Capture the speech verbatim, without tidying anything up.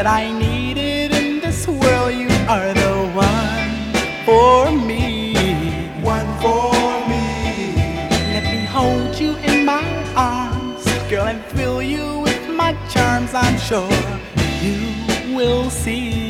that I needed in this world. You are the one for me. One for me. Let me hold you in my arms, girl, and fill you with my charms. I'm sure you will see.